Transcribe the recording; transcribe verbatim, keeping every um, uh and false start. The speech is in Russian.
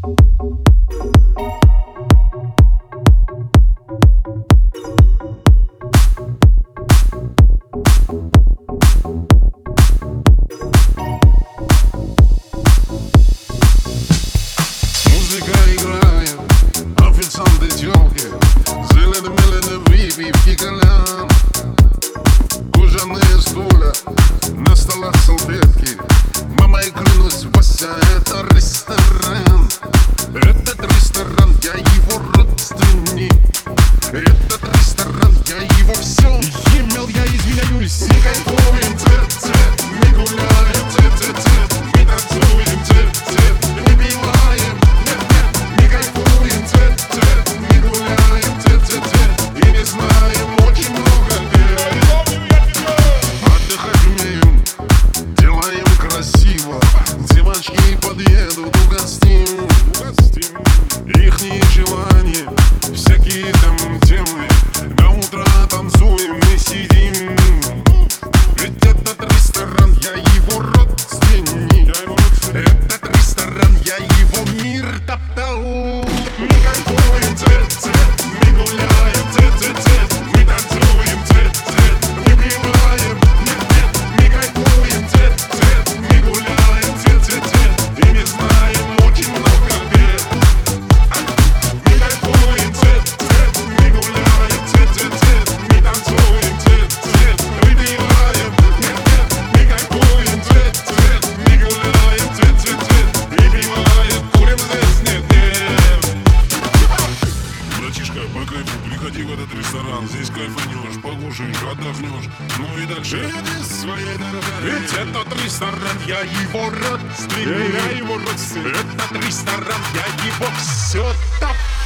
Музыка играет, официанты тёлки, зеленый-меленый выпивки колян, кожаные стулья, на столах салфетки. Мама, и клянусь, Вася, это ресторан. Этот ресторан, я его родственник. Этот ресторан, я его все имел, я изменяюсь. Мы кайфуем, цвет-цвет, мы гуляем, цвет-цвет-цвет, мы танцуем, цвет-цвет, мы пиваем, нет-нет. Мы кайфуем, цвет-цвет, мы гуляем, цвет-цвет-цвет, и не знаем очень много где. Отдыхать умеем, делаем красиво. Девочки подъедут, угостим. Ихние желания, всякие там темы. До утра танцуем и сидим. Ведь этот ресторан, я его родственник. Этот ресторан, я его мир топтал. Мы кайфуем, цвет-цвет, мы гуляем, цвет-цвет-цвет, мы танцуем, цвет-цвет, мы пиваем, нет-нет. Мы кайфуем, цвет-цвет, мы гуляем, цвет-цвет-цвет, и не знаем очень много бед. Мы кайфуем, цвет-цвет, мы гуляем, цвет-цвет-цвет, мы танцуем, цвет-цвет, мы пиваем, нет-нет. Мы кайфуем, цвет-цвет, мы гуляем, цвет-цвет-цвет, и пиваем, курим здесь, нет-нет. Братишка, по кайфу, приходи в этот ресторан. Здесь кайфанешь, покушаешь, отдохнешь. Ну и дальше иди своей дорогой. Ведь этот ресторан, я его родственник. Я его родственник. Этот ресторан, я его все топ.